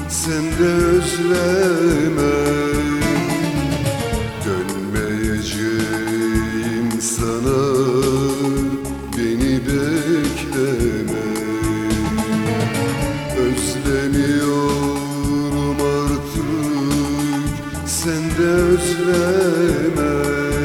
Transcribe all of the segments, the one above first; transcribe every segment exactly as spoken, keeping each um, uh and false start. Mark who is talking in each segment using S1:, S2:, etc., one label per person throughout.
S1: sen de özleme. Dönmeyeceğim sana, beni bekleme. Özlemiyorum artık, sen de özleme.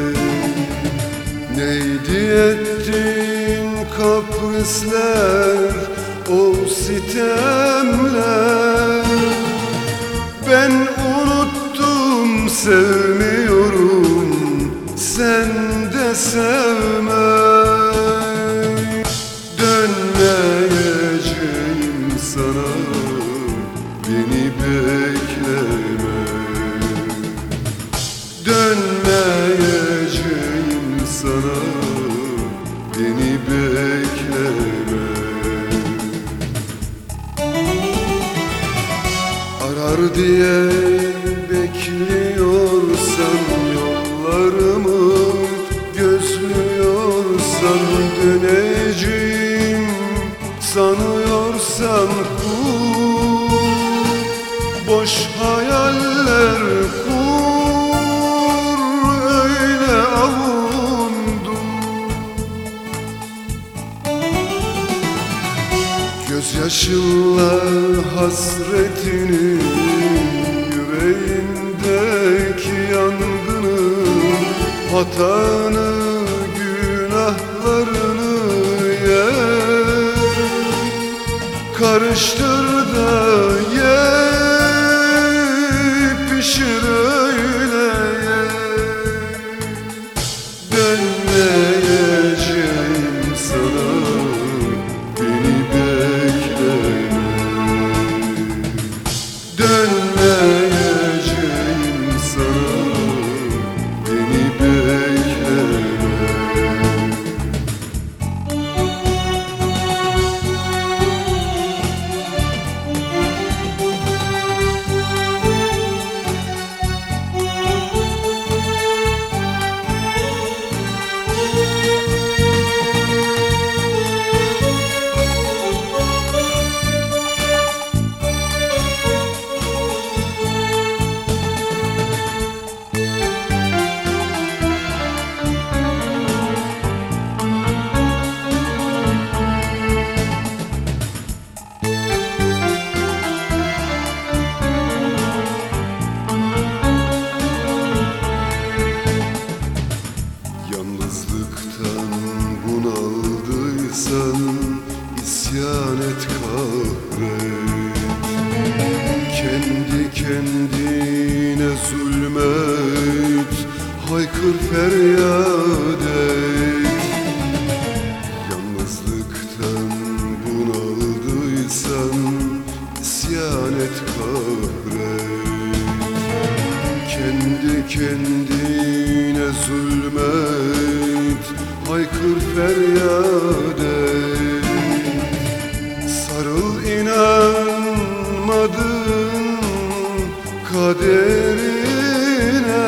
S1: Neydi ettin kaprisler, o sitemler? Ben unuttum, sevmiyorum, sen de sevme. Dönmeyeceğim sana, beni bekleme. Dönmeyeceğim sana, beni bekleme. Arar diye bekliyorsan yollarımı, gözlüyorsan döneceğim sanıyorsan kur. Boş hayaller kur, öyle avundum. Gözyaşınla hasretini, yüreğindeki yangını, hatanı, günahlarını ye. Karıştır da ye, pişir öyle ye. Dönmeyeceğim sana, beni bekleme. Dönmeyeceğim sana, beni bekleme. Yalnızlıktan bunaldıysan isyan et, kahret. Kendi kendine zulmet, haykır feryat et. Yalnızlıktan bunaldıysan isyan et, kahret. Kendi kendine zulmet, haykır feryat et. Sarıl inanmadın kaderine,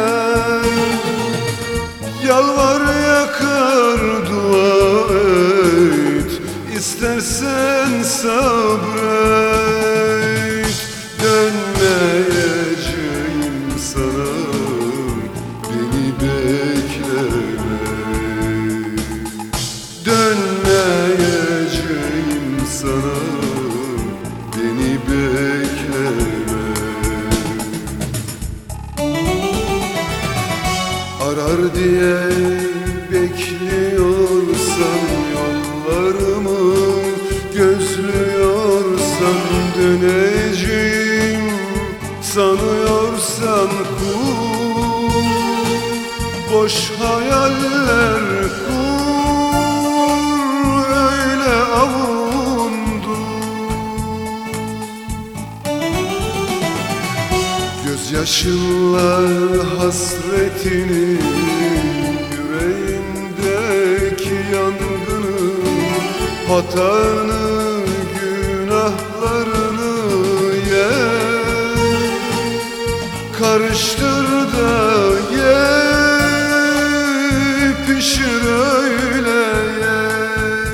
S1: yalvar yakar dua et, istersen sabret. Dönmeyeceğim sana, beni bekleme. Dönmeyeceğim sana, beni bekleme. Arar diye bekliyorsan yollarımı, gözlüyorsan döneceğim sanıyorsan kur. Boş hayaller kur, öyle avundum. Gözyaşınla hasretini, yüreğindeki yangını, hatanı, günahlarını ye. Karıştır da ye, pişir öyle ye.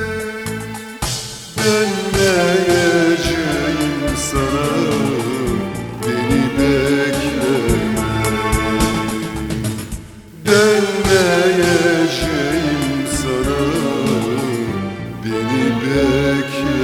S1: Dönmeyeceğim sana, ye ki